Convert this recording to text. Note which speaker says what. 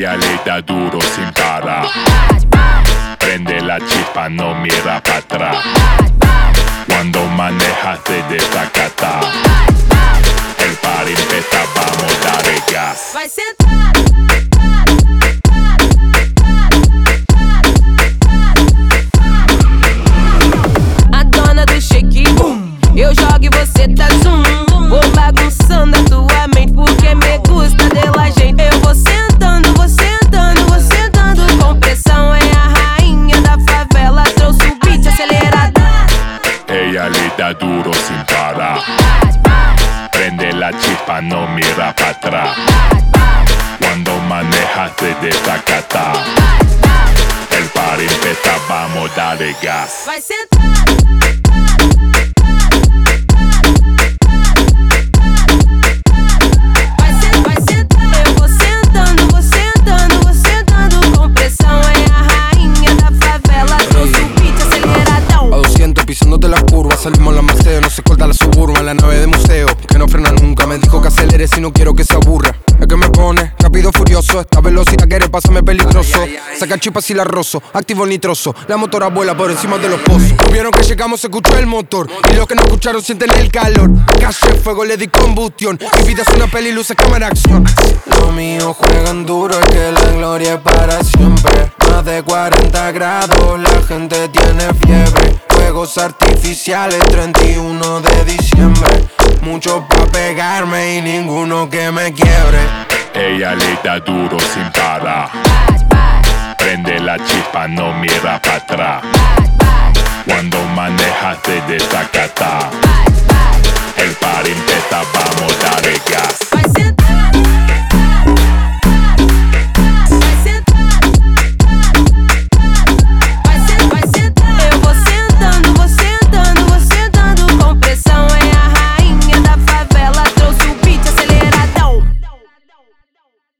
Speaker 1: Ella le da duro sin parar. Prende la chispa, no mira para atrás. Cuando manejas te desacata. El party empieza, vamos a darle gas.
Speaker 2: Vai sentar. A dona do shake, boom. Eu jogo e você tá zoom. Vou bagunçando a tua mente porque me gusta dela gente. Eu vou sentando, vou sentando, vou sentando. Com pressão é a rainha da favela. Trouxe o beat acelerado.
Speaker 1: Ella le da duro sin parar. Prende la chispa, no mira para atrás. Cuando manejas te desacata. El party empieza, vamos a darle gas.
Speaker 2: Vai sentar. Vai sentar. Eu vou sentando, vou sentando, vou sentando. Com pressão é a rainha da favela. Trouxe o beat aceleradão.
Speaker 3: A 200 pisándote las curvas, salimos la Maceo, no se corta la Suburban, la nave de museo, que no frena nunca, me dijo que acelere si no quiero que se aburra. Es que me pone rápido furioso, esta velocidad quiere pasarme peligroso. Saca chispas y la rozo, activo nitroso, la motora vuela por encima de los pozos. Vieron que llegamos, se escuchó el motor, y los que no escucharon sienten el calor. Calle fuego, le di combustión, mi vida es una peli, luces, cámara, acción. Los míos juegan duro, es que la gloria es para siempre. Más de 40 grados, la gente tiene fiebre. Fuegos artificiales, 31 de diciembre. Mucho pa' pegarme y ninguno que me quiebre.
Speaker 1: Ella le da duro sin parar. Prende la chispa, no mira para atrás. Cuando manejas te desacata. El party empieza, vamos a darle gas.
Speaker 2: Vai sentar.